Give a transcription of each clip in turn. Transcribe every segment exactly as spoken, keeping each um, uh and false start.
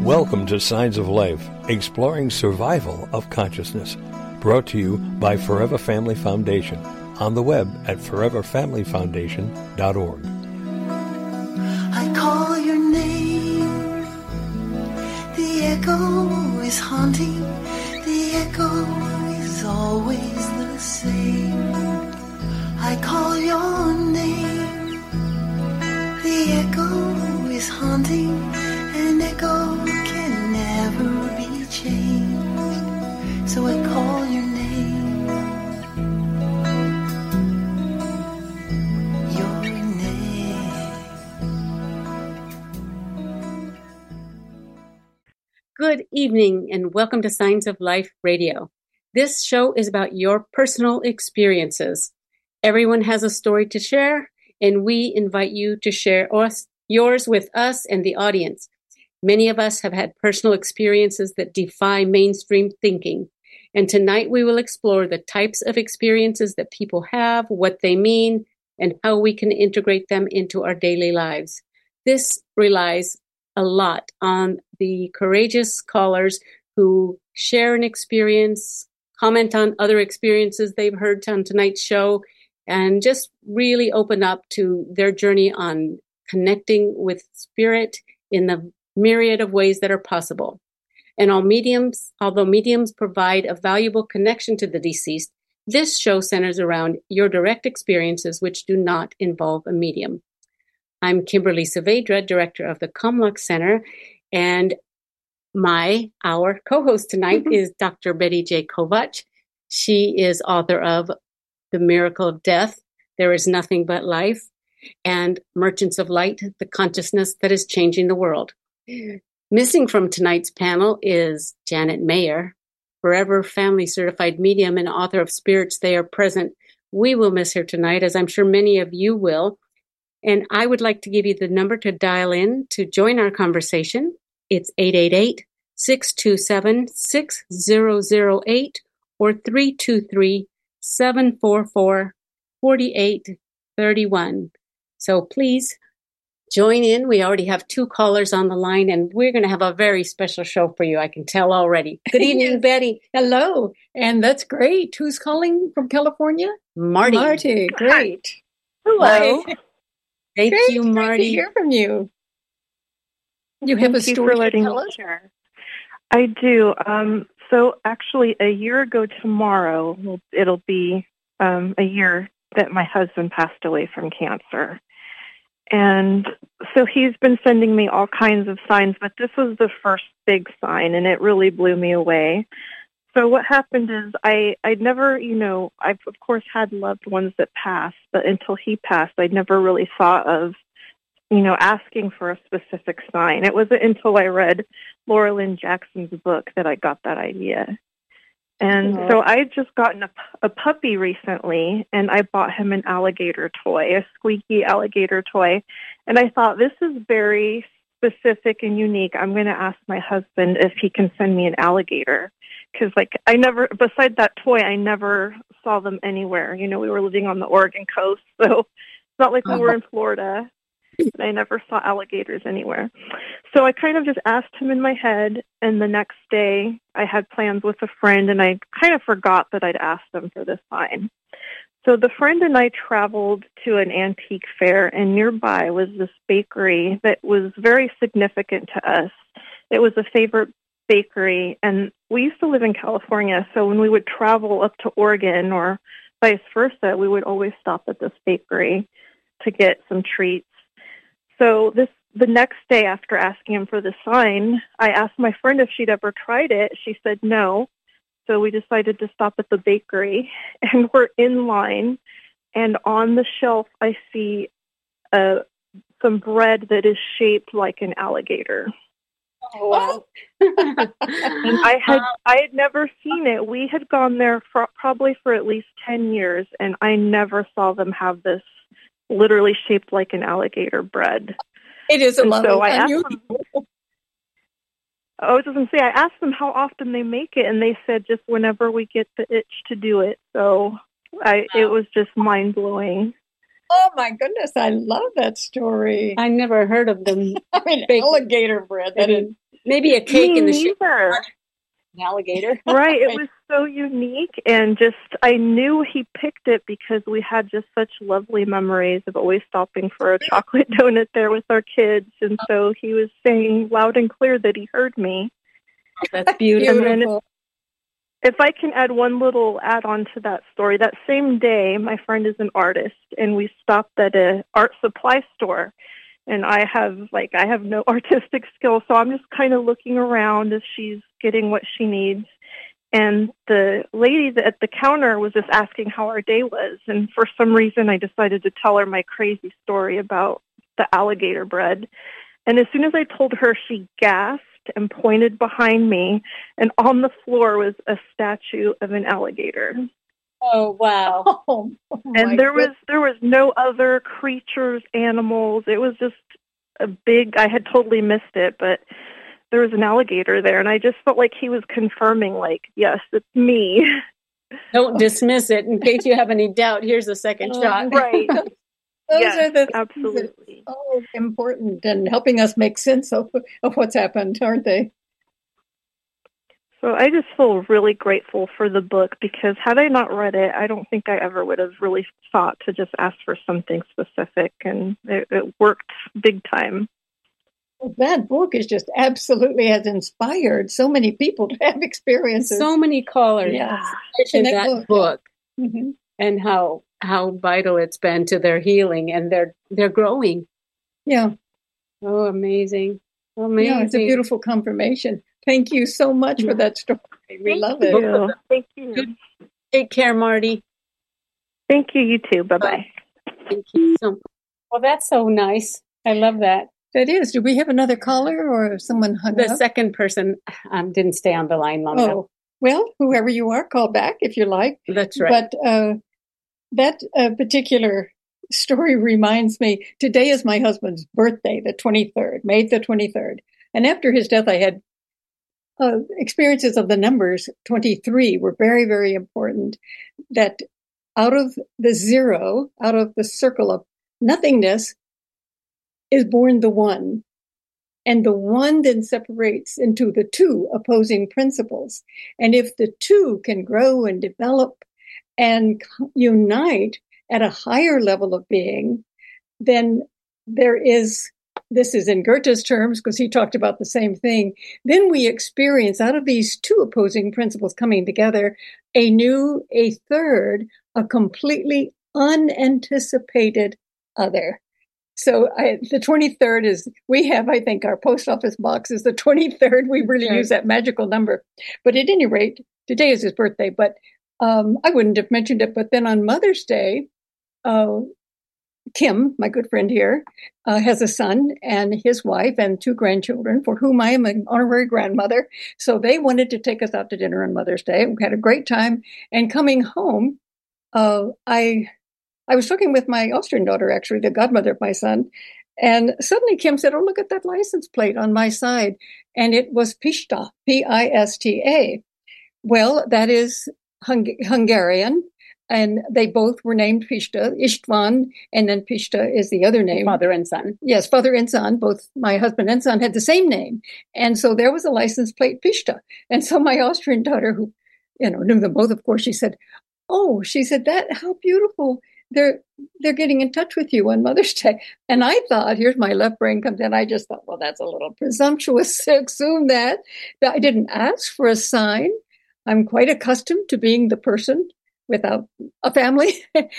Welcome to Signs of Life, exploring survival of consciousness. Brought to you by Forever Family Foundation. On the web at forever family foundation dot org. I call your name. The echo is haunting. The echo is always the same. I call your name. The echo is haunting. An echo can never be changed. So I call your name. Your name. Good evening and welcome to Signs of Life Radio. This show is about your personal experiences. Everyone has a story to share, and we invite you to share us, yours with us and the audience. Many of us have had personal experiences that defy mainstream thinking. And tonight we will explore the types of experiences that people have, what they mean, and how we can integrate them into our daily lives. This relies a lot on the courageous callers who share an experience, comment on other experiences they've heard on tonight's show, and just really open up to their journey on connecting with spirit in the myriad of ways that are possible. And all mediums, although mediums provide a valuable connection to the deceased, this show centers around your direct experiences which do not involve a medium. I'm Kimberly Saavedra, director of the Comlock Center, and my, our co-host tonight is Doctor Betty J. Kovach. She is author of The Miracle of Death, There Is Nothing But Life, and Merchants of Light, The Consciousness That Is Changing the World. Missing from tonight's panel is Janet Mayer, forever family certified medium and author of Spirits They Are Present. We will miss her tonight, as I'm sure many of you will. And I would like to give you the number to dial in to join our conversation. It's eight eight eight, six two seven, six zero zero eight or three two three, seven four four, four eight three one. So please join in. We already have two callers on the line, and we're going to have a very special show for you, I can tell already. Good evening, Yes. Betty. Hello, and that's great. Who's calling from California? Marty. Marty, great. Hello. Hi. Thank Great, you, great Marty. to hear from you. You have Thank a you story for letting to tell me us? share. I do. Um, so actually, a year ago tomorrow, well, it'll be um, a year that my husband passed away from cancer. And so he's been sending me all kinds of signs, but this was the first big sign, and it really blew me away. So what happened is I, I'd never, you know, I've of course had loved ones that passed, but until he passed, I'd never really thought of, you know, asking for a specific sign. It wasn't until I read Laura Lynn Jackson's book that I got that idea. And Oh. so I had just gotten a, a puppy recently, and I bought him an alligator toy, a squeaky alligator toy. And I thought, this is very specific and unique. I'm going to ask my husband if he can send me an alligator. Because, like, I never, besides that toy, I never saw them anywhere. You know, we were living on the Oregon coast, so it's not like we were in Florida. And I never saw alligators anywhere. So I kind of just asked him in my head, and the next day I had plans with a friend, and I kind of forgot that I'd asked them for this sign. So the friend and I traveled to an antique fair, and nearby was this bakery that was very significant to us. It was a favorite bakery, and we used to live in California, so when we would travel up to Oregon or vice versa, we would always stop at this bakery to get some treats. So this the next day after asking him for the sign, I asked my friend if she'd ever tried it. She said no. So we decided to stop at the bakery, and we're in line, and on the shelf I see uh, some bread that is shaped like an alligator. Oh, wow. And I had I had never seen it. We had gone there for probably for at least ten years, and I never saw them have this literally shaped like an alligator bread. It is a And lot so of I asked unusual. them, I was just going to say, I asked them how often they make it, and they said just whenever we get the itch to do it. So I, it was just mind-blowing. Oh, my goodness. I love that story. I never heard of them. I mean, Big- alligator bread. That is, Maybe a cake Me in the shape neither. of an alligator. Right. It was so unique, and just I knew he picked it because we had just such lovely memories of always stopping for a chocolate donut there with our kids, and so he was saying loud and clear that he heard me. That's beautiful. And then if, if I can add one little add-on to that story, that same day, my friend is an artist, and we stopped at a art supply store. And I have, like, I have no artistic skill, so I'm just kind of looking around as she's getting what she needs. And the lady that at the counter was just asking how our day was. And for some reason, I decided to tell her my crazy story about the alligator bread. And as soon as I told her, she gasped and pointed behind me. And on the floor was a statue of an alligator. Oh, wow. Oh, oh And there was there was no other creatures, animals. It was just a big, I had totally missed it, but there was an alligator there. And I just felt like he was confirming, like, yes, it's me. Don't dismiss it. In case you have any doubt, here's a second Oh, shot. Right. Those Yes, are the things that absolutely. are so important and helping us make sense of, of what's happened, aren't they? So I just feel really grateful for the book, because had I not read it, I don't think I ever would have really thought to just ask for something specific, and it, it worked big time. Well, that book is just absolutely has inspired so many people to have experiences. So many callers Yeah. in That that book. book, Mhm. and how how vital it's been to their healing, and they're they're growing. Yeah, Oh, amazing. Amazing. yeah, it's a beautiful confirmation. Thank you so much for that story. We Thank love Thank it. you. Thank you. Good. Take care, Marty. Thank you, you too. Bye-bye. Thank you so much. Well, that's so nice. I love that. That is. Do we have another caller or someone hung The up? second person um, didn't stay on the line long enough. Oh, well, whoever you are, call back if you like. That's right. But uh, that uh, particular story reminds me, today is my husband's birthday, the twenty-third, May the twenty-third. And after his death, I had uh, experiences of the numbers twenty-three were very, very important. That out of the zero, out of the circle of nothingness, is born the one. And the one then separates into the two opposing principles. And if the two can grow and develop and unite at a higher level of being, then there is, this is in Goethe's terms, because he talked about the same thing, then we experience out of these two opposing principles coming together, a new, a third, a completely unanticipated other. So I, the twenty-third is, we have, I think, our post office box is the twenty-third. We really Okay. use that magical number. But at any rate, today is his birthday, but um, I wouldn't have mentioned it. But then on Mother's Day, uh, Kim, my good friend here, uh, has a son and his wife and two grandchildren for whom I am an honorary grandmother. So they wanted to take us out to dinner on Mother's Day. We had a great time. And coming home, uh, I I was talking with my Austrian daughter, actually, the godmother of my son. And suddenly Kim said, oh, look at that license plate on my side. And it was Pista, P I S T A. Well, that is Hung- Hungarian. And they both were named Pista, István, and then Pista is the other name. Father and son. Yes, father and son, both my husband and son had the same name. And so there was a license plate Pista. And so my Austrian daughter, who, you know, knew them both, of course, she said, oh, she said, that, how beautiful. They're, they're getting in touch with you on Mother's Day. And I thought, here's my left brain comes in. I just thought, well, that's a little presumptuous to assume that. That I didn't ask for a sign. I'm quite accustomed to being the person without a family.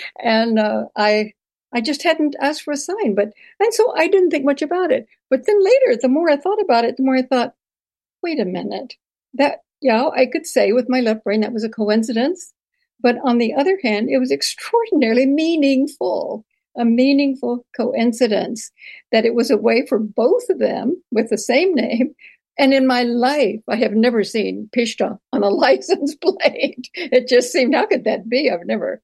and uh, I I just hadn't asked for a sign. But and so I didn't think much about it. But then later, the more I thought about it, the more I thought, wait a minute. That, yeah, I could say with my left brain that was a coincidence. But on the other hand, it was extraordinarily meaningful, a meaningful coincidence that it was a way for both of them with the same name. And in my life, I have never seen Pista on a license plate. It just seemed, how could that be? I've never.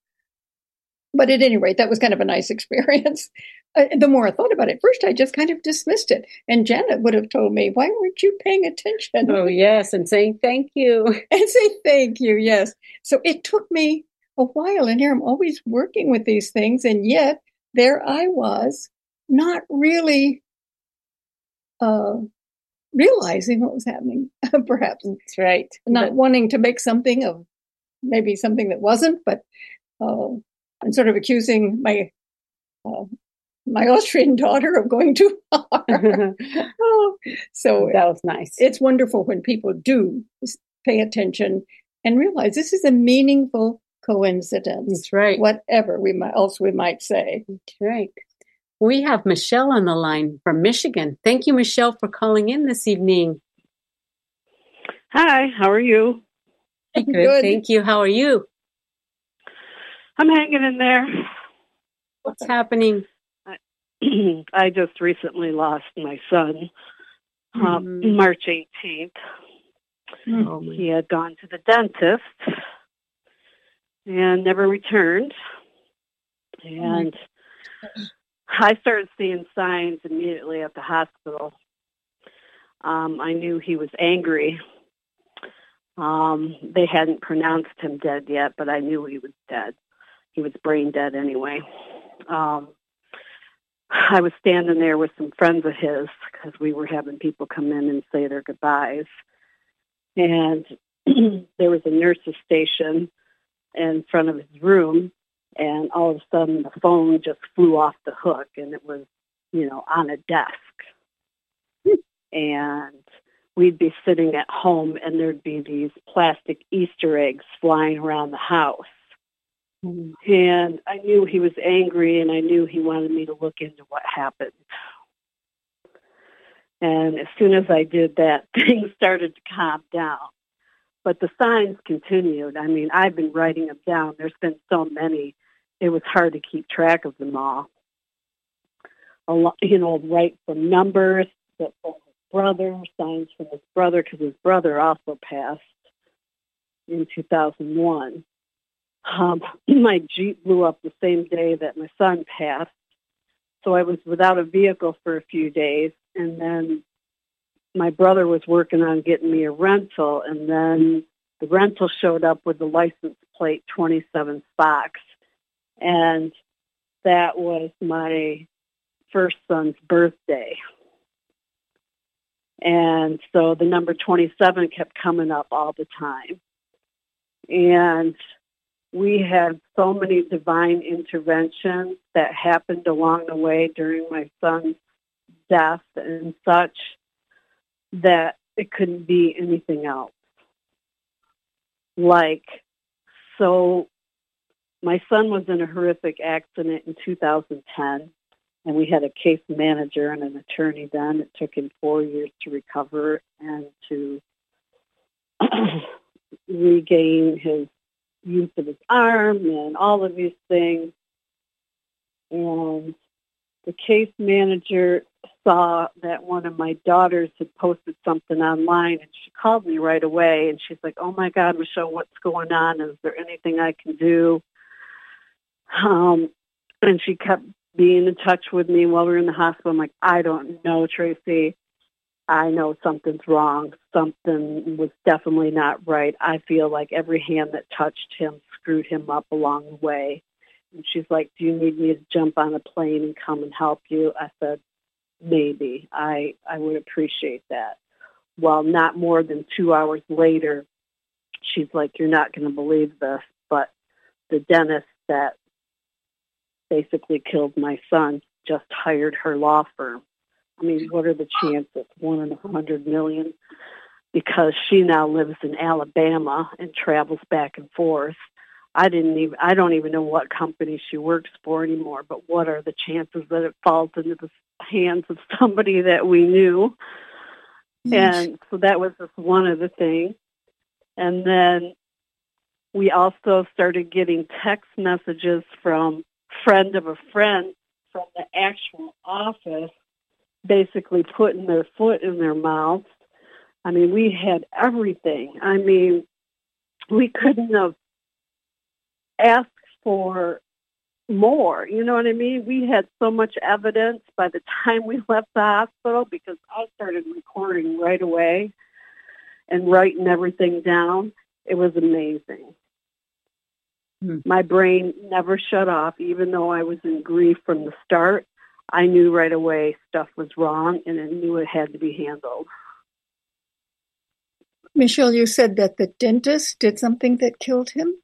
But at any rate, that was kind of a nice experience. Uh, the more I thought about it, first I just kind of dismissed it. And Janet would have told me, why weren't you paying attention? Oh, yes, and saying thank you. And say thank you, yes. So it took me a while, and here I'm always working with these things, and yet there I was, not really uh, realizing what was happening, perhaps. That's right. Not But- wanting to make something of maybe something that wasn't, but uh, I'm sort of accusing my uh, my Austrian daughter of going too far. Oh, so that was nice. it's wonderful when people do pay attention and realize this is a meaningful coincidence. That's right. Whatever we might, else we might say. That's right. We have Michelle on the line from Michigan. Thank you, Michelle, for calling in this evening. Hi, how are you? Good. Good. Thank you. How are you? I'm hanging in there. What's happening? I just recently lost my son, um, Mhm. March eighteenth. Oh, my. He had gone to the dentist and never returned. And I started seeing signs immediately at the hospital. Um, I knew he was angry. Um, they hadn't pronounced him dead yet, but I knew he was dead. He was brain dead anyway. Um, I was standing there with some friends of his because we were having people come in and say their goodbyes. And there was a nurse's station in front of his room, and all of a sudden the phone just flew off the hook, and it was, you know, on a desk. And we'd be sitting at home, and there'd be these plastic Easter eggs flying around the house. And I knew he was angry, and I knew he wanted me to look into what happened. And as soon as I did that, things started to calm down. But the signs continued. I mean, I've been writing them down. There's been so many. It was hard to keep track of them all. A lot, you know, right from numbers, from his brother, signs from his brother, because his brother also passed in two thousand one. Um, my Jeep blew up the same day that my son passed. So I was without a vehicle for a few days. And then my brother was working on getting me a rental. And then the rental showed up with the license plate twenty-seven Fox. And that was my first son's birthday. And so the number twenty-seven kept coming up all the time. And we had so many divine interventions that happened along the way during my son's death and such that it couldn't be anything else. Like, so my son was in a horrific accident in two thousand ten, and we had a case manager and an attorney then. It took him four years to recover and to regain his use of his arm and all of these things. And the case manager saw that one of my daughters had posted something online, and she called me right away, and she's like, "Oh my God, Michelle, what's going on? Is there anything I can do?" Um, and she kept being in touch with me while we were in the hospital. I'm like, "I don't know, Tracy. I know something's wrong. Something was definitely not right. I feel like every hand that touched him screwed him up along the way." And she's like, "Do you need me to jump on a plane and come and help you?" I said, "Maybe. I, I would appreciate that." Well, not more than two hours later, she's like, "You're not going to believe this, but the dentist that basically killed my son just hired her law firm." I mean, what are the chances? One in a hundred million. Because she now lives in Alabama and travels back and forth. I didn't even, I don't even know what company she works for anymore, but what are the chances that it falls into the hands of somebody that we knew? Yes. And so that was just one of the things. And then we also started getting text messages from friend of a friend from the actual office, basically putting their foot in their mouth. I mean, we had everything. I mean, we couldn't have asked for more. You know what I mean? We had so much evidence by the time we left the hospital, because I started recording right away and writing everything down. It was amazing. Hmm. My brain never shut off, even though I was in grief from the start. I knew right away stuff was wrong, and I knew it had to be handled. Michelle, you said that the dentist did something that killed him?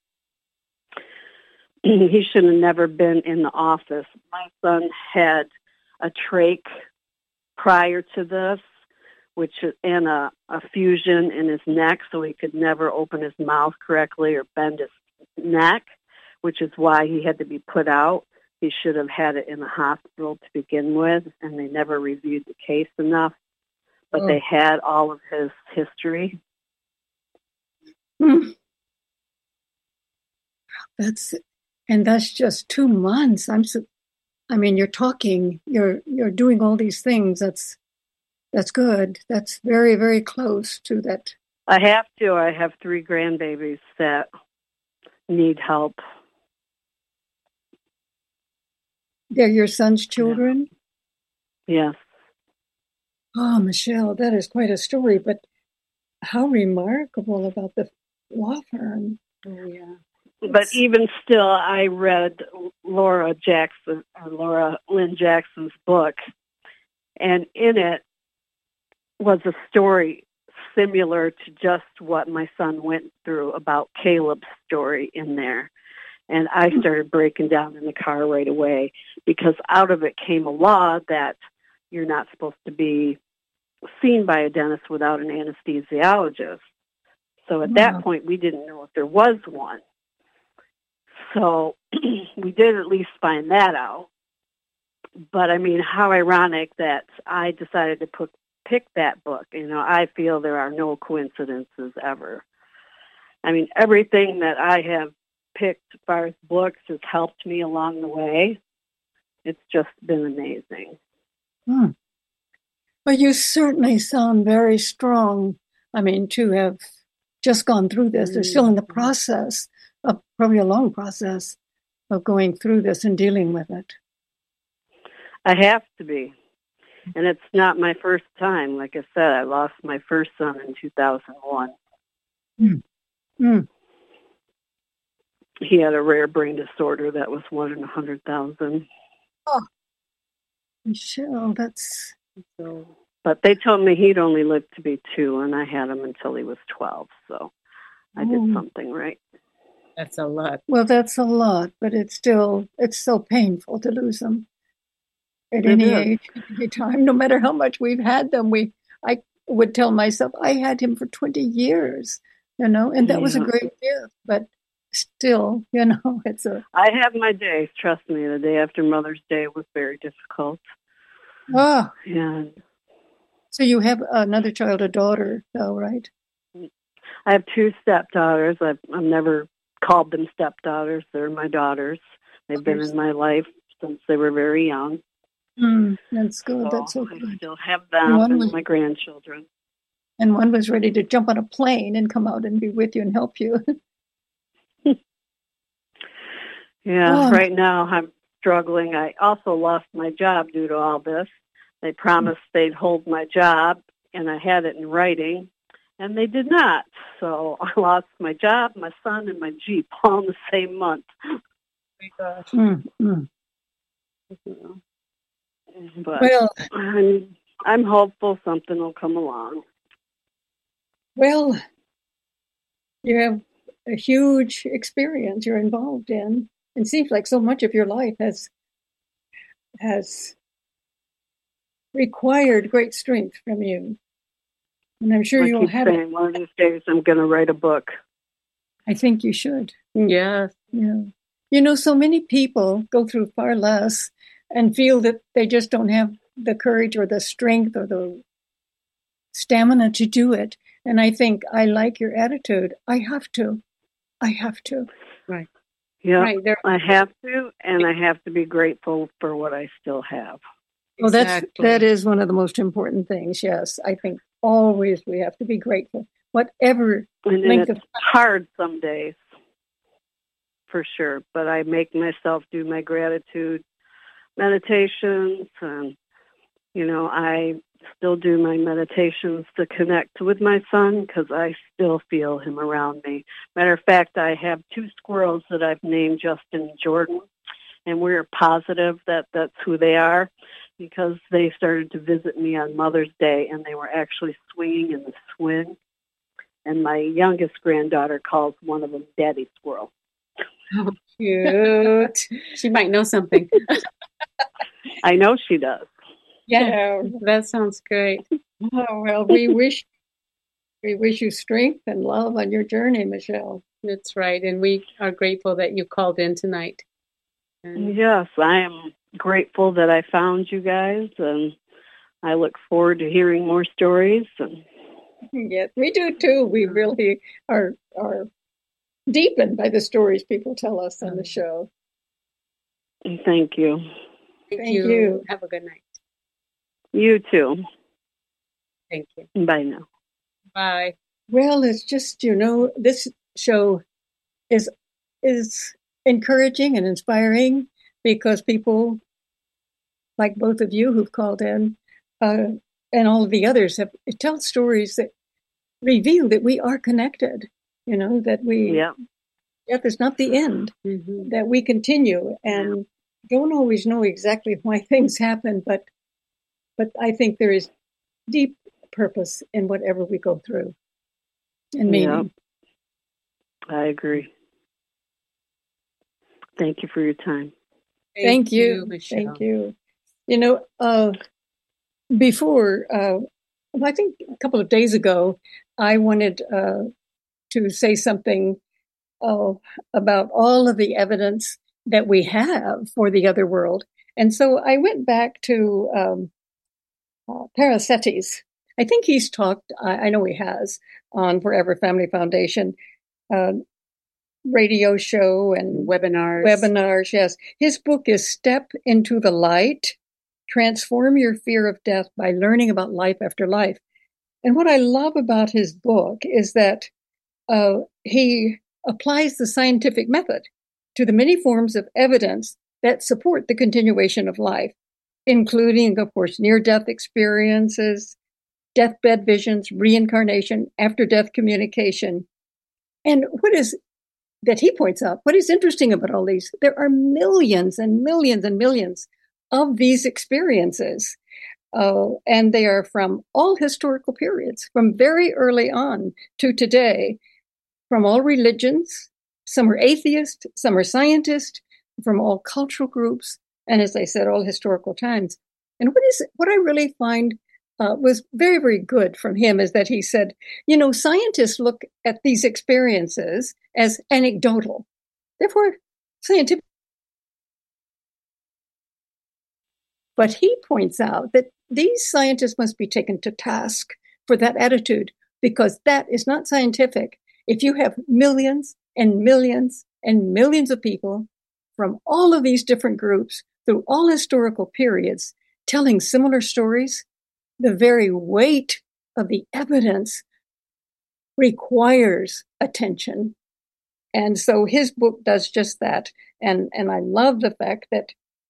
He should have never been in the office. My son had a trach prior to this, which and a, a fusion in his neck, so he could never open his mouth correctly or bend his neck, which is why he had to be put out. He should have had it in the hospital to begin with, and they never reviewed the case enough. But oh. They had all of his history. Hmm. That's and that's just two months. I'm so. I mean, you're talking. You're you're doing all these things. That's that's good. That's very very close to that. I have to. I have three grandbabies that need help. They're your son's children? Yes. Oh, Michelle, that is quite a story, but how remarkable about the law firm. Oh, yeah. But it's... even still, I read Laura Jackson, or Laura Lynn Jackson's book, and in it was a story similar to just what my son went through about Caleb's story in there. And I started breaking down in the car right away because out of it came a law that you're not supposed to be seen by a dentist without an anesthesiologist. So at that point, we didn't know if there was one. So we did at least find that out. But, I mean, how ironic that I decided to put, pick that book. You know, I feel there are no coincidences ever. I mean, everything that I have picked as far as books has helped me along the way. It's just been amazing. Hmm. Well, you certainly sound very strong. I mean, to have just gone through this, they're still in the process of probably a long process of going through this and dealing with it. I have to be. And it's not my first time. Like I said, I lost my first son in two thousand one. Hmm. Hmm. He had a rare brain disorder that was one in a hundred thousand. Oh, Michelle, that's so. But they told me he'd only live to be two, and I had him until he was twelve. So I did oh. something right. That's a lot. Well, that's a lot, but it's still it's so painful to lose them at it any is. age, at any time. No matter how much we've had them, we I would tell myself I had him for twenty years, you know, and that yeah. was a great gift, but. Still, you know, it's a... I have my days, trust me. The day after Mother's Day was very difficult. Oh. And so you have another child, a daughter, though, right? I have two stepdaughters. I've, I've never called them stepdaughters. They're my daughters. They've been in my life since they were very young. Mm, that's good. So that's so good. I still have them and, and was, my grandchildren. And one was ready to jump on a plane and come out and be with you and help you. Yeah, oh. Right now I'm struggling. I also lost my job due to all this. They promised they'd hold my job, and I had it in writing, and they did not. So I lost my job, my son, and my Jeep all in the same month. Oh my gosh. Mm-hmm. But well, I'm, I'm hopeful something will come along. Well, you have a huge experience you're involved in. It seems like so much of your life has has required great strength from you. And I'm sure I you'll have saying, it. One of these days I'm going to write a book. I think you should. Yeah. Yeah. You know, so many people go through far less and feel that they just don't have the courage or the strength or the stamina to do it. And I think I like your attitude. I have to. I have to. Right. Yeah, right, I have to, and I have to be grateful for what I still have. Well, that's that is one of the most important things. Yes, I think always we have to be grateful, whatever and length it's of hard some days, for sure. But I make myself do my gratitude meditations, and you know, I still do my meditations to connect with my son because I still feel him around me. Matter of fact, I have two squirrels that I've named Justin and Jordan, and we're positive that that's who they are because they started to visit me on Mother's Day, and they were actually swinging in the swing. And my youngest granddaughter calls one of them Daddy Squirrel. Oh, cute. She might know something. I know she does. Yeah. That sounds great. Oh, well, we wish we wish you strength and love on your journey, Michelle. That's right. And we are grateful that you called in tonight. And Yes, I am grateful that I found you guys, and I look forward to hearing more stories. And Yes, we do too. We really are are deepened by the stories people tell us on the show. thank you. thank, Thank you. you. Have a good night. You too. Thank you. Bye now. Bye. Well, it's just, you know, this show is is encouraging and inspiring because people like both of you who've called in uh, and all of the others have tell stories that reveal that we are connected, you know, that we, Yeah. death is not the end, Mm-hmm. that we continue and don't always know exactly why things happen, but but I think there is deep purpose in whatever we go through and meaning. Yeah. I agree. Thank you for your time. Thank, you. Michelle. Thank you. You know, uh, before, uh, well, I think a couple of days ago, I wanted uh, to say something uh, about all of the evidence that we have for the other world. And so I went back to um, uh, Paracetes. I think he's talked, I, I know he has, on Forever Family Foundation uh, radio show and Webinars. webinars. Yes. His book is Step into the Light, Transform Your Fear of Death by Learning About Life After Life. And what I love about his book is that uh, he applies the scientific method to the many forms of evidence that support the continuation of life, including, of course, near-death experiences, deathbed visions, reincarnation, after-death communication. And what is that he points out, what is interesting about all these, there are millions and millions and millions of these experiences. Uh, and they are from all historical periods, from very early on to today, from all religions. Some are atheist, some are scientists, from all cultural groups, and as I said, all historical times. And what is what I really find uh, was very, very good from him is that he said, you know, scientists look at these experiences as anecdotal. Therefore, scientific. But he points out that these scientists must be taken to task for that attitude, because that is not scientific. If you have millions and millions and millions of people from all of these different groups through all historical periods telling similar stories, the very weight of the evidence requires attention. And so his book does just that. And, and I love the fact that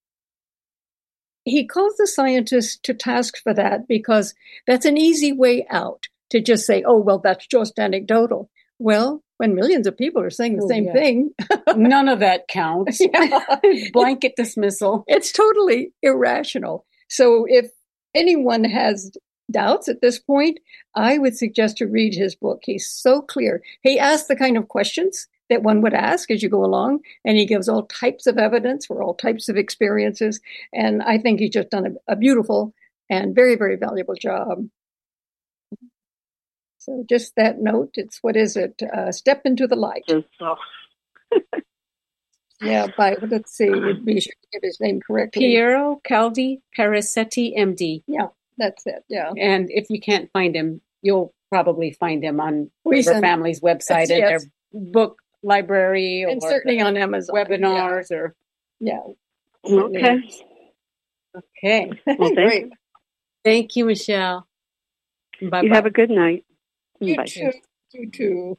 he calls the scientists to task for that, because that's an easy way out to just say, oh, well, that's just anecdotal. Well, when millions of people are saying the Oh, same yeah. thing, None of that counts. Yeah. Blanket dismissal. It's totally irrational. So if anyone has doubts at this point, I would suggest to read his book. He's so clear. He asks the kind of questions that one would ask as you go along, and he gives all types of evidence for all types of experiences. And I think he's just done a, a beautiful and very, very valuable job. So just that note, it's, what is it? Uh, Step into the Light. Just, oh, Yeah, by, let's see, be sure to get his name correctly. Piero Calvi Paracetti, M D. Yeah, that's it. Yeah. And if you can't find him, you'll probably find him on We Forever send- Family's website and Yes. their book library, And or certainly on Amazon. webinars, or Yeah. yeah. okay. okay. Well, thank Great. you. Thank you, Michelle. Bye You bye. have a good night. You Bye. too. You too.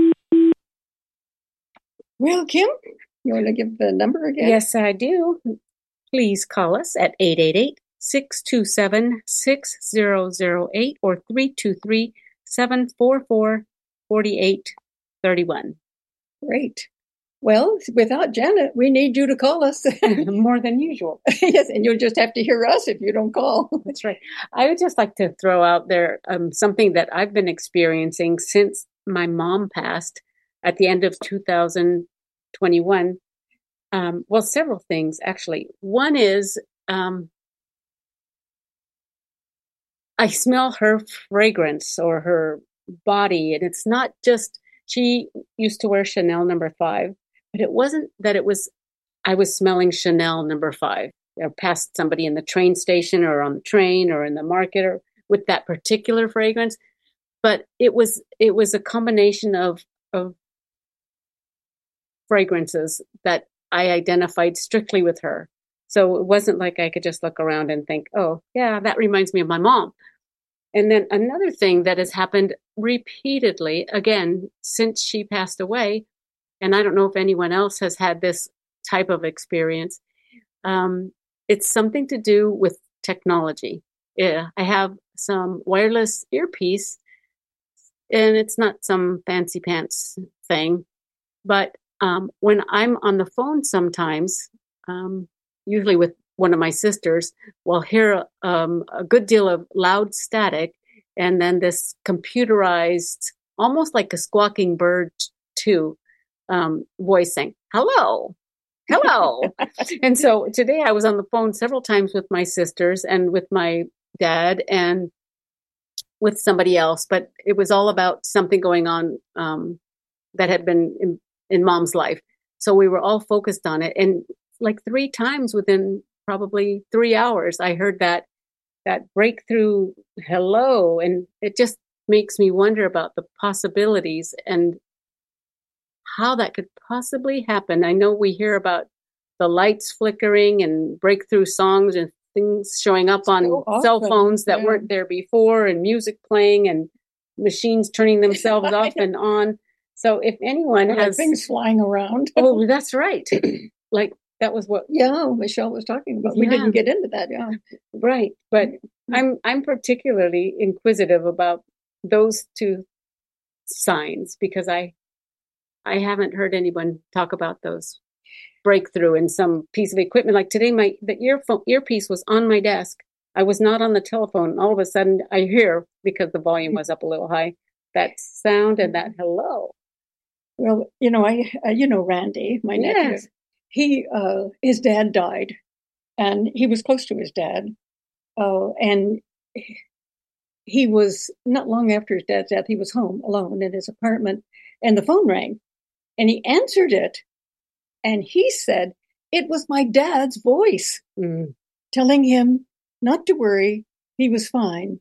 Well, Kim, you want to give the number again? Yes, I do. Please call us at eight eight eight, six two seven, six zero zero eight or three two three, seven four four, four eight three one. Great. Well, without Janet, we need you to call us. More than usual. Yes, and you'll just have to hear us if you don't call. That's right. I would just like to throw out there um, something that I've been experiencing since my mom passed at the end of two thousand twenty-one, um, well, several things actually. One is um, I smell her fragrance or her body, and it's not just, she used to wear Chanel number five, but it wasn't that it was, I was smelling Chanel number five or past somebody in the train station or on the train or in the market or with that particular fragrance. But it was, it was a combination of, of fragrances that I identified strictly with her. So it wasn't like I could just look around and think, oh, yeah, that reminds me of my mom. And then another thing that has happened repeatedly, again, since she passed away, and I don't know if anyone else has had this type of experience, um, it's something to do with technology. Yeah, I have some wireless earpiece, and it's not some fancy pants thing, but um, when I'm on the phone sometimes, um, usually with one of my sisters, we'll hear um, a good deal of loud static, and then this computerized, almost like a squawking bird too, um, voice saying, hello, hello. And so today I was on the phone several times with my sisters and with my dad and with somebody else, but it was all about something going on um, that had been in, in mom's life. So we were all focused on it. And like three times within probably three hours, I heard that that breakthrough hello. And it just makes me wonder about the possibilities and how that could possibly happen. I know we hear about the lights flickering and breakthrough songs and things showing up on So often, cell phones that yeah. weren't there before, and music playing and machines turning themselves off and on. So if anyone Like has things flying around. oh, that's right. Like that was what Yeah, Michelle was talking about. We Yeah. didn't get into that. Yeah. right. But I'm I'm particularly inquisitive about those two signs because I I haven't heard anyone talk about those breakthrough in some piece of equipment. Like today, my the earphone earpiece was on my desk. I was not on the telephone. And all of a sudden, I hear, because the volume was up a little high, that sound and that hello. Well, you know, I uh, you know Randy, my nephew. Yes. He uh, his dad died, and he was close to his dad, uh, and he was not long after his dad's death. He was home alone in his apartment, and the phone rang, and he answered it, and he said it was my dad's voice Mm, telling him not to worry, he was fine.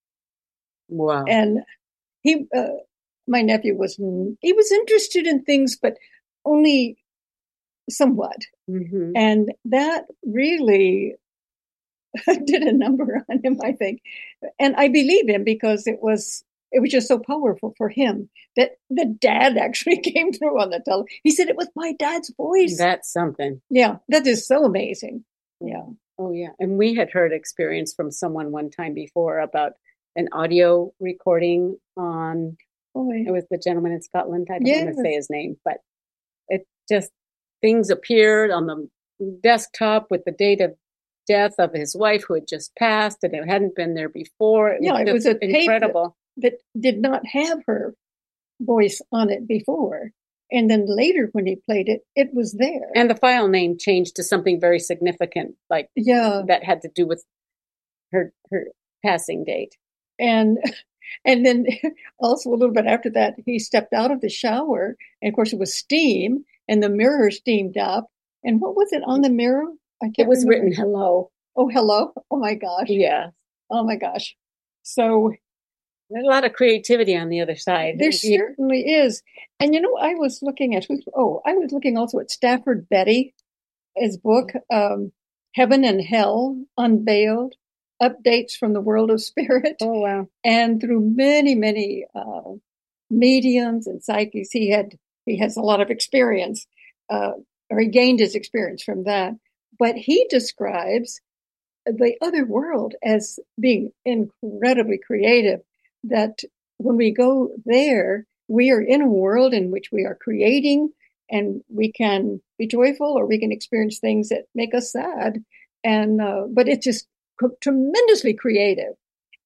wow. And he, uh, my nephew was he was interested in things, but only somewhat. hmm And that really did a number on him, I think. And I believe him because it was it was just so powerful for him that the dad actually came through on the telephone. He said it was my dad's voice. That's something. Yeah, that is so amazing. Yeah. Oh, yeah. And we had heard experience from someone one time before about an audio recording on, Oh, it yeah. was the gentleman in Scotland. I don't want Yes. to say his name, but it just, things appeared on the desktop with the date of death of his wife who had just passed, and it hadn't been there before. It Yeah, was it was just a tape that- incredible. that did not have her voice on it before. And then later when he played it, it was there. And the file name changed to something very significant, like yeah. that had to do with her her passing date. And and then also a little bit after that, he stepped out of the shower. And of course it was steam and the mirror steamed up. And what was it on the mirror? I can't It was remember. written hello. Oh, hello. Oh my gosh. Yeah. Oh my gosh. So There's a lot of creativity on the other side. there If you- certainly is. And you know, I was looking at, oh, I was looking also at Stafford Betty, his book, um, Heaven and Hell Unveiled, Updates from the World of Spirit. Oh, wow. And through many, many uh, mediums and psychics, he had he has a lot of experience, uh, or he gained his experience from that. But he describes the other world as being incredibly creative, that when we go there, we are in a world in which we are creating, and we can be joyful or we can experience things that make us sad. And uh, but it's just co- tremendously creative.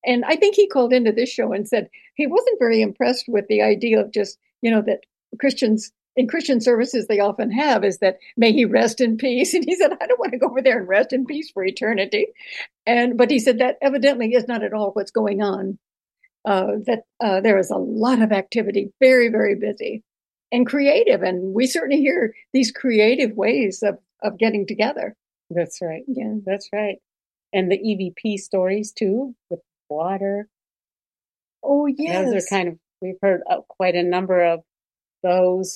And I think he called into this show and said he wasn't very impressed with the idea of just, you know, that Christians, in Christian services, they often have is that may he rest in peace. And he said, I don't want to go over there and rest in peace for eternity. And, but he said that evidently is not at all what's going on. Uh, that uh, there is a lot of activity, very, very busy and creative. And we certainly hear these creative ways of, of getting together. That's right. Yeah, that's right. And the E V P stories too, with water. Oh, yes. Those are kind of, we've heard uh, quite a number of those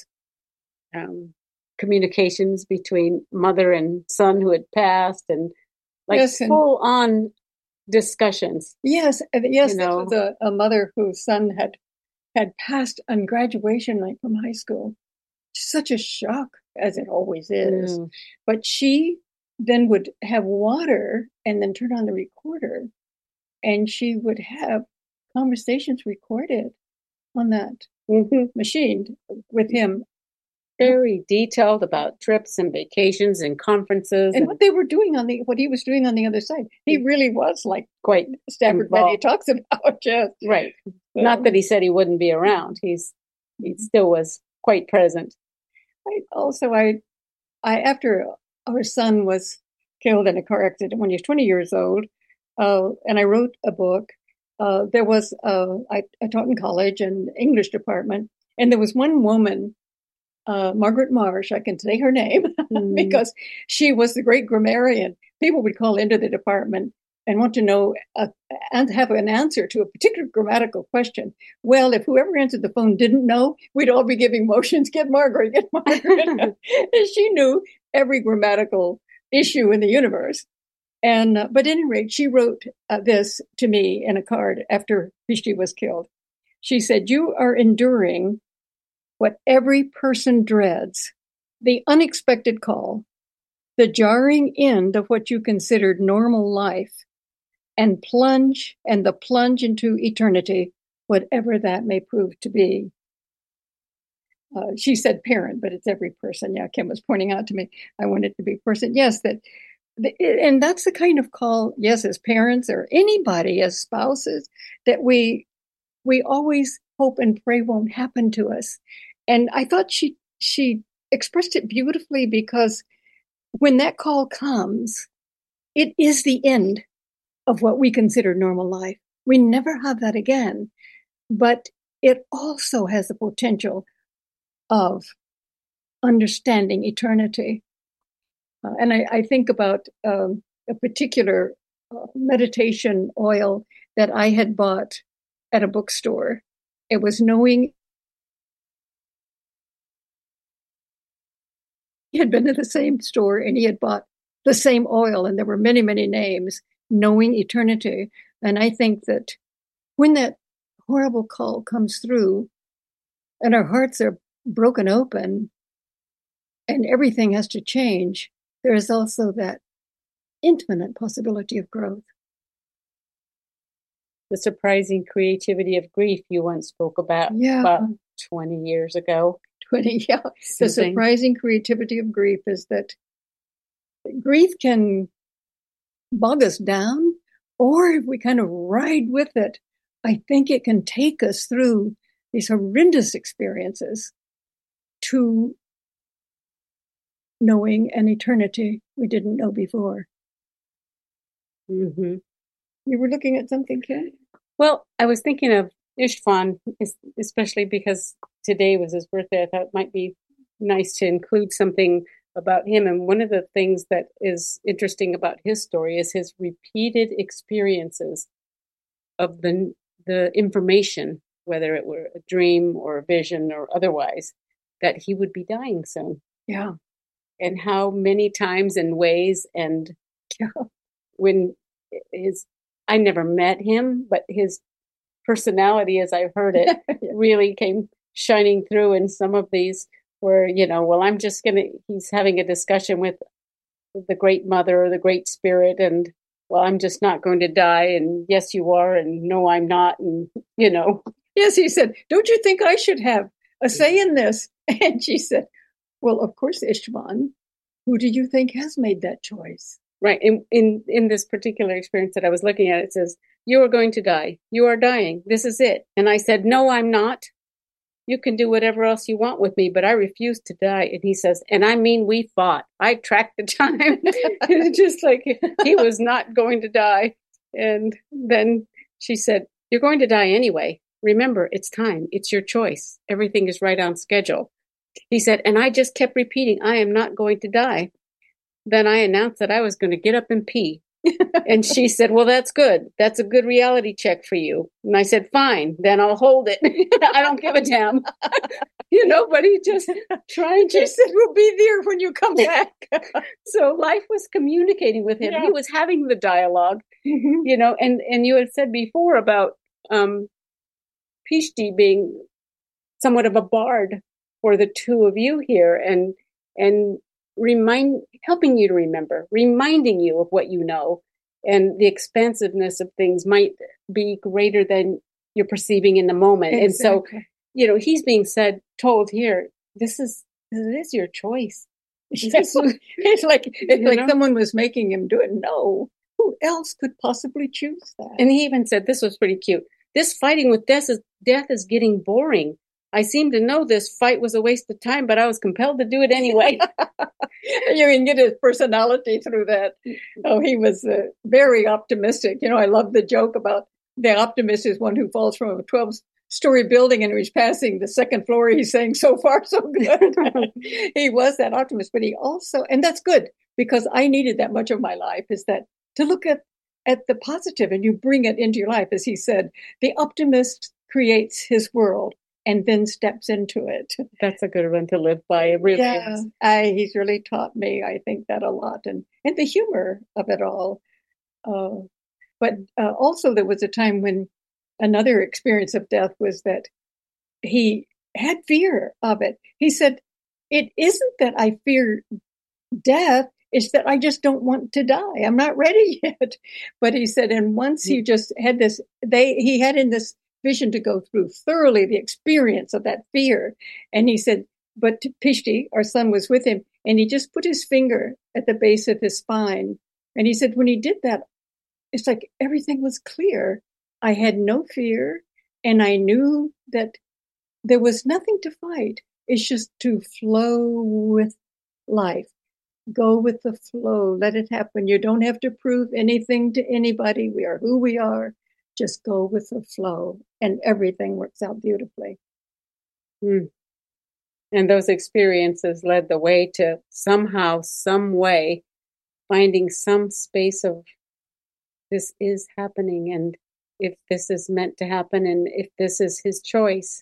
um, communications between mother and son who had passed, and like yes, and, full on discussions. Yes, yes. You There know? was a, a mother whose son had had passed on graduation night from high school. Such a shock, as it always is. Mm. But she then would have water and then turn on the recorder, and she would have conversations recorded on that Mm-hmm. machine with him. Very detailed about trips and vacations and conferences. And, and what they were doing on the, what he was doing on the other side. He really was like quite Stafford Betty talks about, just. Right. Not that he said he wouldn't be around. He's, he still was quite present. I also, I, I, after our son was killed in a car accident when he was twenty years old, uh, and I wrote a book, uh, there was, uh, I, I taught in college and English department, and there was one woman, uh, Margaret Marsh, I can say her name, mm. because she was the great grammarian. People would call into the department and want to know uh, and have an answer to a particular grammatical question. Well, if whoever answered the phone didn't know, we'd all be giving motions, get Margaret, get Margaret. And she knew every grammatical issue in the universe. And, uh, but at any rate, she wrote uh, this to me in a card after Pishti was killed. She said, you are enduring what every person dreads, the unexpected call, the jarring end of what you considered normal life, and plunge and the plunge into eternity, whatever that may prove to be. Uh, she said parent, but it's every person. Yeah, Kim was pointing out to me, I want it to be person. Yes, that, and that's the kind of call, yes, as parents or anybody as spouses, that we we always hope and pray won't happen to us. And I thought she she expressed it beautifully, because when that call comes, it is the end of what we consider normal life. We never have that again. But it also has the potential of understanding eternity. Uh, and I, I think about um, a particular uh, meditation oil that I had bought at a bookstore. It was knowing he had been to the same store and he had bought the same oil, and there were many, many names, knowing eternity. And I think that when that horrible call comes through and our hearts are broken open and everything has to change, there is also that infinite possibility of growth. The surprising creativity of grief you once spoke about, yeah. about twenty years ago. twenty, yeah. The surprising creativity of grief is that grief can bog us down, or if we kind of ride with it, I think it can take us through these horrendous experiences to knowing an eternity we didn't know before. Mm-hmm. You were looking at something, Kim? Well, I was thinking of Istvan, especially because today was his birthday. I thought it might be nice to include something about him. And one of the things that is interesting about his story is his repeated experiences of the the information, whether it were a dream or a vision or otherwise, that he would be dying soon. Yeah. And how many times and ways, and yeah. when his, I never met him, but his personality, as I've heard it, yeah. really came shining through in some of these where, you know, well, I'm just going to, he's having a discussion with the great mother or the great spirit, and well, I'm just not going to die. And yes, you are. And no, I'm not. And, you know. Yes, he said, don't you think I should have a say in this? And she said, well, of course, Istvan, who do you think has made that choice? Right. In, in, in this particular experience that I was looking at, it says, you are going to die. You are dying. This is it. And I said, no, I'm not. You can do whatever else you want with me, but I refuse to die. And he says, and I mean, we fought. I tracked the time. It's just like he was not going to die. And then she said, you're going to die anyway. Remember, it's time. It's your choice. Everything is right on schedule. He said, and I just kept repeating, I am not going to die. Then I announced that I was going to get up and pee. And she said, well, that's good. That's a good reality check for you. And I said, fine, then I'll hold it. I don't give a damn. You know, but he just trying to. She said, we'll be there when you come back. So life was communicating with him. Yeah. He was having the dialogue, Mm-hmm. you know, and, and you had said before about um, Pishti being somewhat of a bard for the two of you here and, and, remind helping you to remember, reminding you of what you know, and the expansiveness of things might be greater than you're perceiving in the moment. Exactly. And so, you know, he's being said, told here, this is it is your choice. Yes. It's like it's You like know? someone was making him do it. No, who else could possibly choose that? And he even said this was pretty cute. This fighting with death is death is getting boring. I seem to know this fight was a waste of time, but I was compelled to do it anyway. You can get his personality through that. Oh, he was uh, very optimistic. You know, I love the joke about the optimist is one who falls from a twelve-story building and he's passing the second floor. He's saying, so far, so good. He was that optimist, but he also, and that's good because I needed that much of my life, is that to look at, at the positive and you bring it into your life. As he said, the optimist creates his world and then steps into it. That's a good one to live by. It really Yeah, is. I, he's really taught me, I think, that a lot, and, and the humor of it all. Uh, but uh, also there was a time when another experience of death was that he had fear of it. He said, it isn't that I fear death, it's that I just don't want to die. I'm not ready yet. But he said, and once he just had this, they he had in this vision to go through thoroughly the experience of that fear. And he said, but Pishti, our son, was with him, and he just put his finger at the base of his spine. And he said, when he did that, it's like everything was clear. I had no fear, and I knew that there was nothing to fight. It's just to flow with life. Go with the flow. Let it happen. You don't have to prove anything to anybody. We are who we are. Just go with the flow, and everything works out beautifully. Mm. And those experiences led the way to somehow, some way, finding some space of this is happening, and if this is meant to happen, and if this is his choice,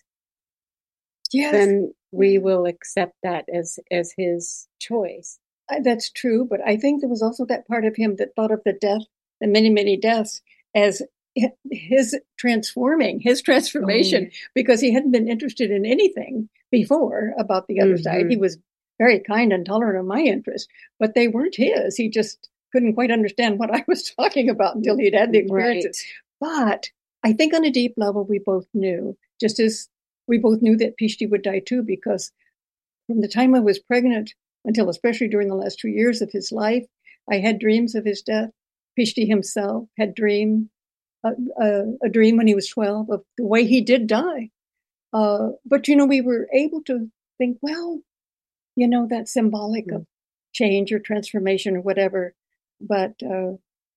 Yes, then we will accept that as as his choice. I- that's true. But I think there was also that part of him that thought of the death, the many, many deaths, as hi- his transforming, his transformation, because he hadn't been interested in anything before about the other side. Mhm. He was very kind and tolerant of my interests, but they weren't his. He just couldn't quite understand what I was talking about until he'd had the experiences. But I think on a deep level, we both knew, just as we both knew that Pishti would die too, because from the time I was pregnant until especially during the last two years of his life, I had dreams of his death. Pishti himself had dreamed a, a, a dream when he was twelve of the way he did die. Uh, but, you know, we were able to think, well, you know, that's symbolic of change or transformation or whatever. But uh,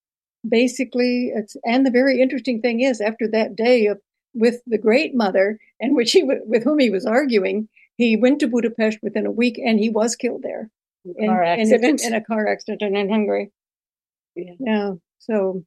basically, it's, and the very interesting thing is, after that day of with the great mother, and which he with whom he was arguing, he went to Budapest within a week, and he was killed there in, Car in, accident. in a car accident in Hungary. Yeah. Yeah. So,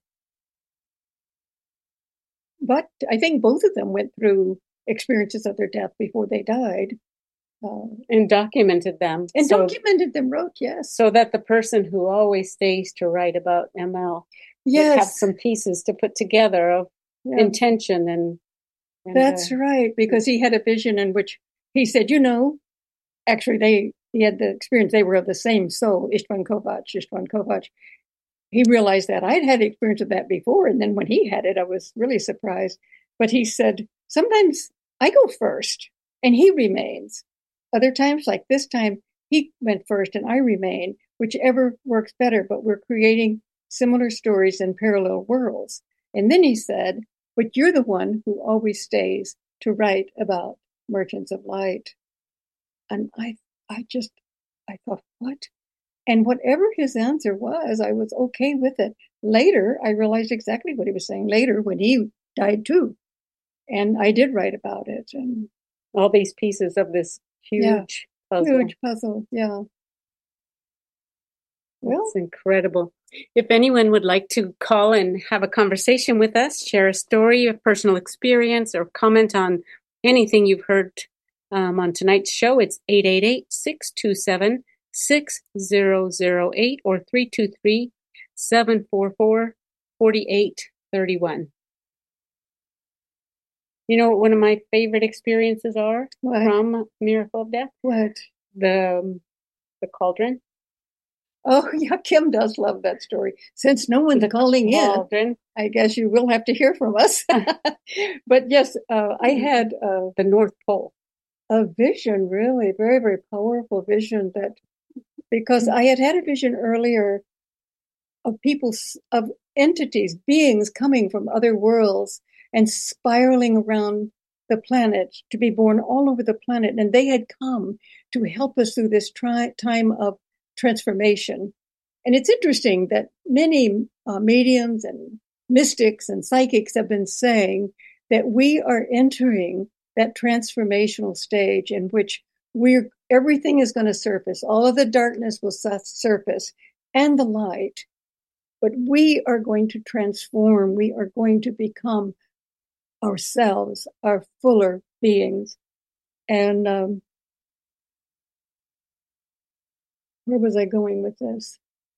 but I think both of them went through experiences of their death before they died, uh, And documented them. and so, documented them. Wrote, yes, so that the person who always stays to write about M L would have yes, some pieces to put together of yeah. intention and, and That's uh, right, because he had a vision in which he said, you know, actually they he had the experience, they were of the same soul, Istvan Kovacs, Istvan Kovacs. He realized that I'd had experience of that before, and then when he had it, I was really surprised. But he said, sometimes I go first, and he remains. Other times, like this time, he went first, and I remain, whichever works better, but we're creating similar stories in parallel worlds. And then he said, but you're the one who always stays to write about Merchants of Light. And I, I just, I thought, what? And whatever his answer was, I was okay with it. Later, I realized exactly what he was saying later when he died too. And I did write about it. And all these pieces of this huge yeah, puzzle. Huge puzzle, yeah. Well, it's incredible. If anyone would like to call and have a conversation with us, share a story, a personal experience, or comment on anything you've heard um, on tonight's show, it's eight eight eight, six two seven, six zero zero eight or three two three, seven four four, four eight three one. You know what one of my favorite experiences are what? from Miracle of Death? What? The, um, the cauldron. Oh, yeah, Kim does love that story. Since no one's The calling cauldron. in, I guess you will have to hear from us. But yes, uh, I had uh, the North Pole. A vision, really, very, very powerful vision that, because I had had a vision earlier of people, of entities, beings coming from other worlds and spiraling around the planet to be born all over the planet. And they had come to help us through this tri- time of transformation. And it's interesting that many uh, mediums and mystics and psychics have been saying that we are entering that transformational stage in which we're everything is going to surface. All of the darkness will surface and the light. But we are going to transform. We are going to become ourselves, our fuller beings. And um, where was I going with this?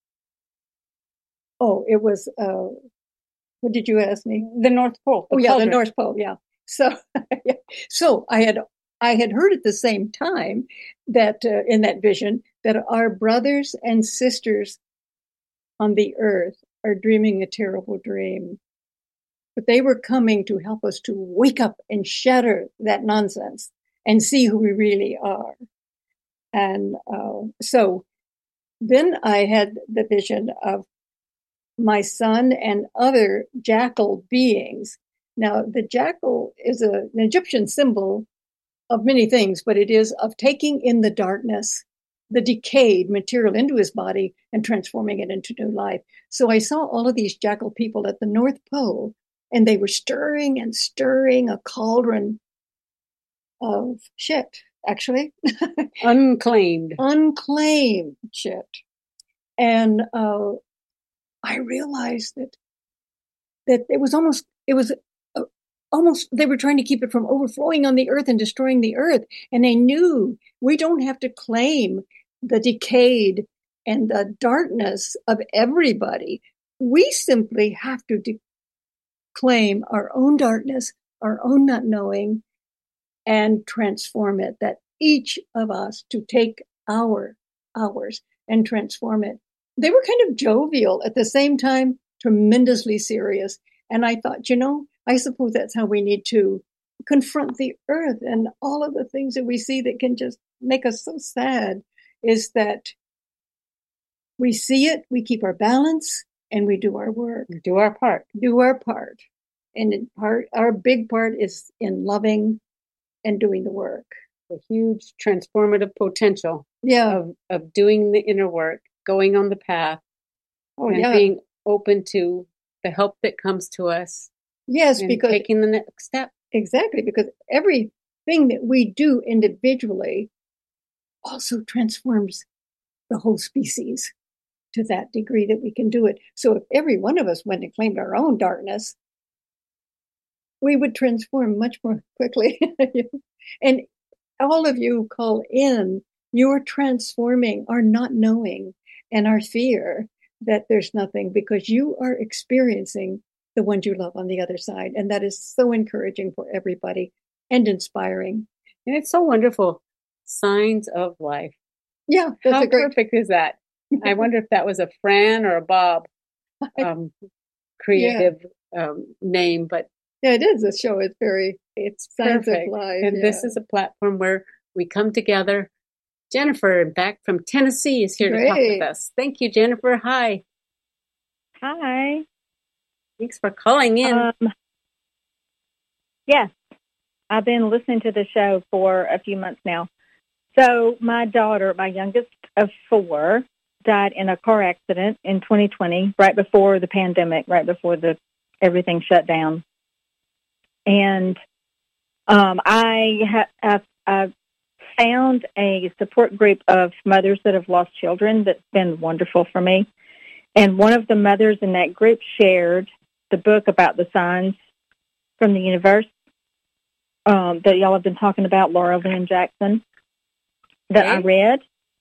Oh, it was, uh, what did you ask me? The North Pole. The oh, yeah, cauldron. The North Pole, yeah. So, yeah. so I had I had heard at the same time that uh, in that vision that our brothers and sisters on the earth are dreaming a terrible dream. But they were coming to help us to wake up and shatter that nonsense and see who we really are. And uh, so then I had the vision of my son and other jackal beings. Now, the jackal is a, an Egyptian symbol of many things, but it is of taking in the darkness, the decayed material into his body and transforming it into new life. So I saw all of these jackal people at the North Pole, and they were stirring and stirring a cauldron of shit, actually. Unclaimed. Unclaimed shit. And uh, I realized that that it was almost, it was uh, almost, they were trying to keep it from overflowing on the earth and destroying the earth. And they knew we don't have to claim the decayed and the darkness of everybody. We simply have to de- claim our own darkness, our own not knowing, and transform it. That each of us to take our ours and transform it. They were kind of jovial at the same time, tremendously serious. And I thought, you know, I suppose that's how we need to confront the earth and all of the things that we see that can just make us so sad, is that we see it, we keep our balance, and we do our work. Do our part. Do our part. And in part, our big part is in loving and doing the work. A huge transformative potential yeah. of, of doing the inner work, going on the path, oh, and yeah. being open to the help that comes to us. Yes, and because taking the next step. Exactly, because everything that we do individually also transforms the whole species to that degree that we can do it. So if every one of us went and claimed our own darkness, we would transform much more quickly. And all of you call in, you're transforming our not knowing and our fear that there's nothing, because you are experiencing the ones you love on the other side. And that is so encouraging for everybody and inspiring. And it's so wonderful. Signs of Life. Yeah. That's How a great... perfect is that? I wonder if that was a Fran or a Bob um, creative yeah. um, name, but yeah, it is. The show is very, it's Signs perfect. of Life. And yeah. this is a platform where we come together. Jennifer, back from Tennessee, is here Great. to talk with us. Thank you, Jennifer. Hi. Hi. Thanks for calling in. Um, yes, I've been listening to the show for a few months now. So my daughter, my youngest of four, died in a car accident in twenty twenty, right before the pandemic, right before the everything shut down. And um, I ha- I've, I've found a support group of mothers that have lost children that's been wonderful for me. And one of the mothers in that group shared the book about the signs from the universe um, that y'all have been talking about, Laura Lynn Jackson, that Okay. I read.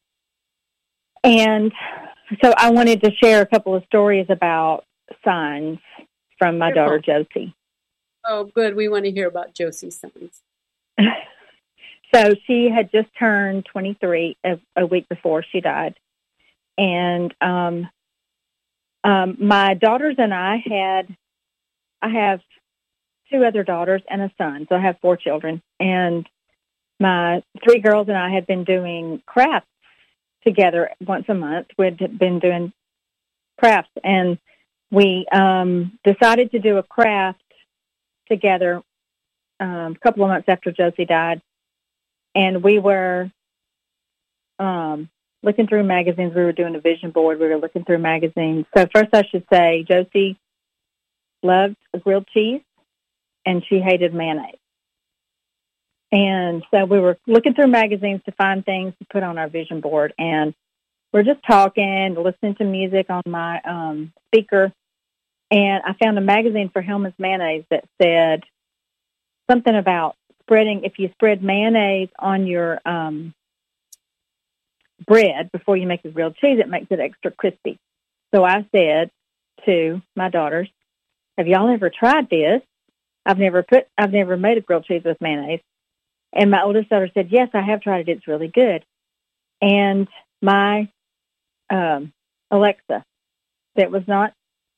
And so I wanted to share a couple of stories about signs from my Wonderful. daughter, Josie. Oh, good. We want to hear about Josie's sons. So she had just turned twenty-three a, a week before she died. And um, um, my daughters and I had, I have two other daughters and a son, so I have four children. And my three girls and I had been doing crafts together once a month. We'd been doing crafts, and we um, decided to do a craft together um, a couple of months after Josie died. And we were um, looking through magazines. We were doing a vision board. We were looking through magazines. So first I should say Josie loved grilled cheese, and she hated mayonnaise. And so we were looking through magazines to find things to put on our vision board. And we're just talking, listening to music on my um, speaker. And I found a magazine for Hellmann's Mayonnaise that said something about spreading, if you spread mayonnaise on your um, bread before you make the grilled cheese, it makes it extra crispy. So I said to my daughters, have y'all ever tried this? I've never put, I've never made a grilled cheese with mayonnaise. And my oldest daughter said, yes, I have tried it. It's really good. And my um, Alexa, that was not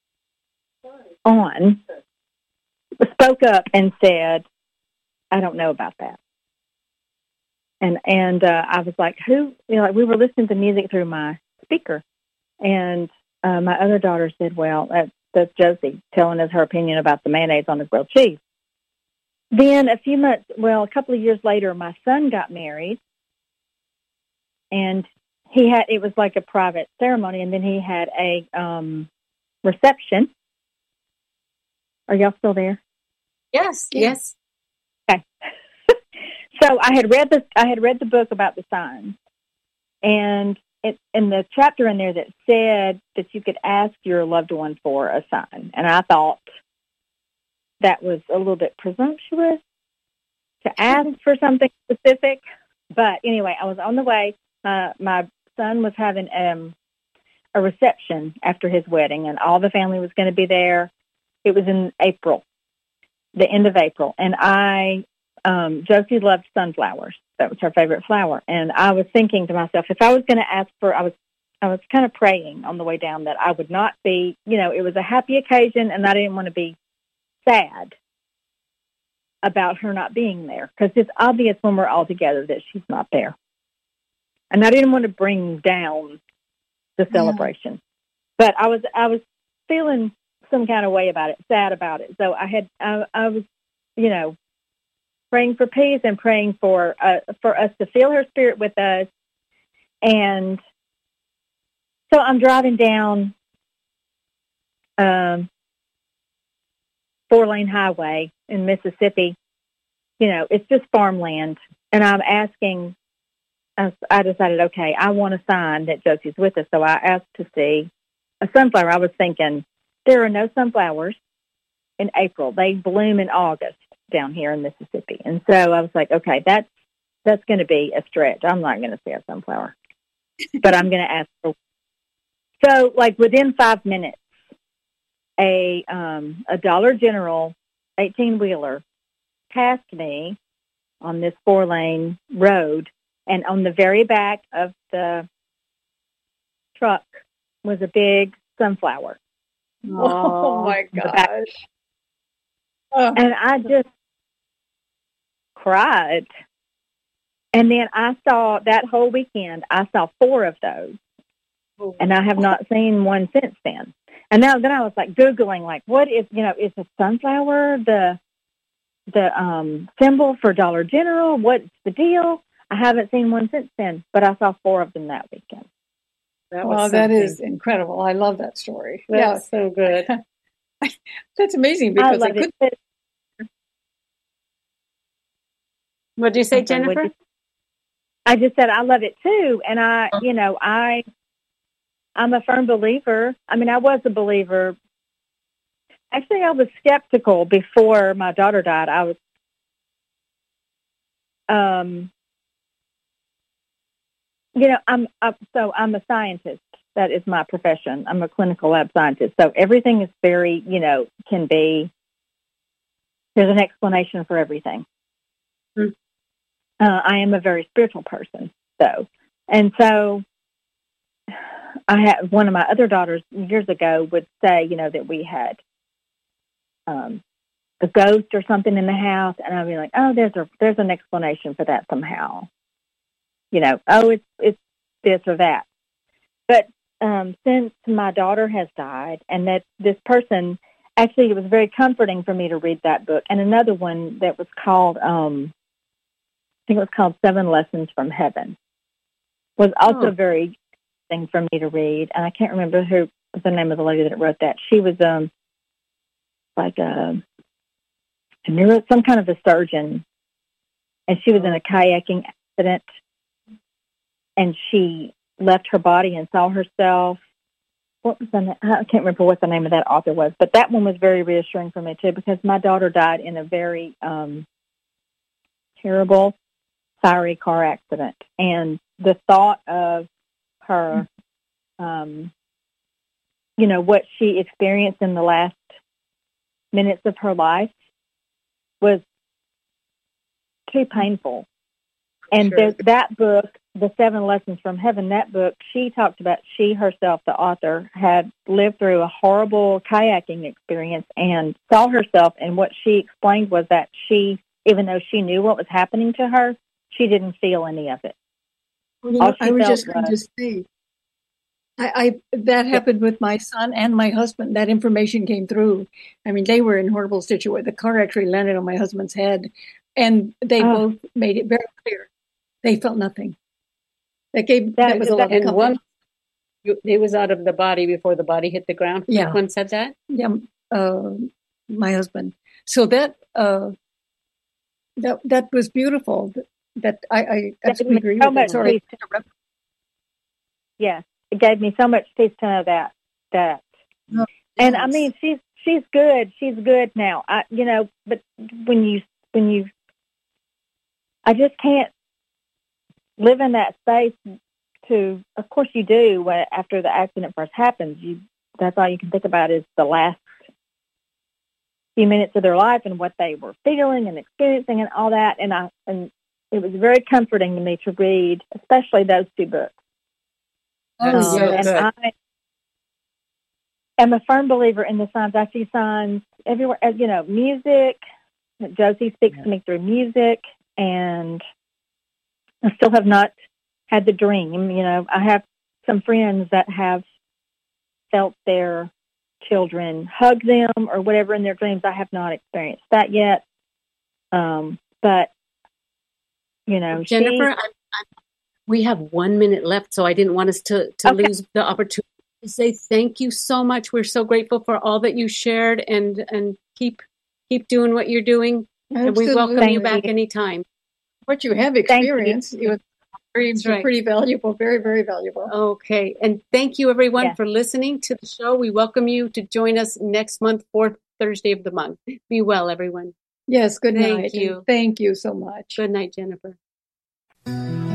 on, spoke up and said, I don't know about that. And and uh, I was like, who? You know, like we were listening to music through my speaker. And uh, my other daughter said, well, that's, that's Josie telling us her opinion about the mayonnaise on the grilled cheese. Then a few months, well, a couple of years later, my son got married, and he had, it was like a private ceremony, and then he had a um, reception. Are y'all still there? Yes, Yeah. yes. Okay. So I had read the, I had read the book about the signs, and it, in the chapter in there that said that you could ask your loved one for a sign, and I thought that was a little bit presumptuous to ask for something specific. But anyway, I was on the way. Uh, my son was having um, a reception after his wedding, and all the family was going to be there. It was in April, the end of April. And I, um, Josie loved sunflowers. That was her favorite flower. And I was thinking to myself, if I was going to ask for, I was, I was kind of praying on the way down that I would not be, you know, it was a happy occasion, and I didn't want to be sad about her not being there, because it's obvious when we're all together that she's not there. And I didn't want to bring down the celebration. Yeah. But I was I was feeling some kind of way about it, sad about it. So I had I, I was, you know, praying for peace and praying for uh, for us to feel her spirit with us. And so I'm driving down um four-lane highway in Mississippi. You know, it's just farmland. And I'm asking, I decided, okay, I want a sign that Josie's with us. So I asked to see a sunflower. I was thinking, there are no sunflowers in April. They bloom in August down here in Mississippi. And so I was like, okay, that's, that's going to be a stretch. I'm not going to see a sunflower, but I'm going to ask for. So like within five minutes, a um, a Dollar General eighteen-wheeler passed me on this four-lane road, and on the very back of the truck was a big sunflower. Oh, my gosh. Oh. And I just cried. And then I saw, that whole weekend, I saw four of those, and I have not seen one since then. And now then I was like Googling, like, what is, you know, is the sunflower the the um, symbol for Dollar General? What's the deal? I haven't seen one since then, but I saw four of them that weekend. That Well, was that something. is incredible. I love that story. That's so good. Yeah, that's amazing I because I, love could. it. What did you say, I'm sorry, what'd Jennifer? you- I just said I love it too, and I, you know, I, I'm a firm believer. I mean, I was a believer. Actually, I was skeptical before my daughter died. I was, um, you know, I'm uh, so I'm a scientist. That is my profession. I'm a clinical lab scientist. So everything is very, you know, can be. There's an explanation for everything. Hmm. Uh, I am a very spiritual person, though, and so I had one of my other daughters years ago would say, you know, that we had um, a ghost or something in the house, and I'd be like, oh, there's a there's an explanation for that somehow, you know, oh, it's it's this or that. But um, since my daughter has died, and that this person actually, it was very comforting for me to read that book, and another one that was called. Um, I think it was called Seven Lessons from Heaven, was also Oh. very interesting for me to read. And I can't remember who the name of the lady that wrote that. She was um like a, a neuro, some kind of a surgeon, and she was in a kayaking accident, and she left her body and saw herself. What was the name? I can't remember what the name of that author was, but that one was very reassuring for me too, because my daughter died in a very um, terrible, fiery car accident, and the thought of her, um, you know, what she experienced in the last minutes of her life was too painful. And Sure. the, that book, The Seven Lessons from Heaven, that book, she talked about, she herself, the author, had lived through a horrible kayaking experience and saw herself, and what she explained was that she, even though she knew what was happening to her, she didn't feel any of it. Well, you All know, she I was felt just going was- to say, I, I that happened with my son and my husband. That information came through. I mean, they were in horrible situations. The car actually landed on my husband's head, and they Oh. both made it very clear they felt nothing. That gave that, That- was a lot of And comfort. one, it was out of the body before the body hit the ground. Yeah. Which one said that? Yeah, uh, my husband. So that uh, that that was beautiful. That I, I That absolutely gave me agree so with much that. Sorry. peace to interrupt. Yes, it gave me so much peace to know that that. Oh, And I yes. mean, she's she's good. She's good now. I, you know, but when you when you, I just can't live in that space. To, of course, you do. When, after the accident first happens, you that's all you can think about is the last few minutes of their life and what they were feeling and experiencing and all that. And I and it was very comforting to me to read, especially those two books. That is Oh, so yes. and good. I am a firm believer in the signs. I see signs everywhere. As you know, music. Josie speaks to me through music, and I still have not had the dream. You know, I have some friends that have felt their children hug them or whatever in their dreams. I have not experienced that yet. Um, but you know, Jennifer, she, I, I, we have one minute left, so I didn't want us to, to Okay. lose the opportunity to say thank you so much. We're so grateful for all that you shared, and, and keep keep doing what you're doing. And we welcome Absolutely. you Thank back you. anytime. What you have you. experienced, your dreams That's right. are pretty valuable, very, very valuable. Okay. And thank you, everyone, Yes. for listening to the show. We welcome you to join us next month, fourth Thursday of the month. Be well, everyone. Yes, good Thank night. and you. Thank you so much. Good night, Jennifer.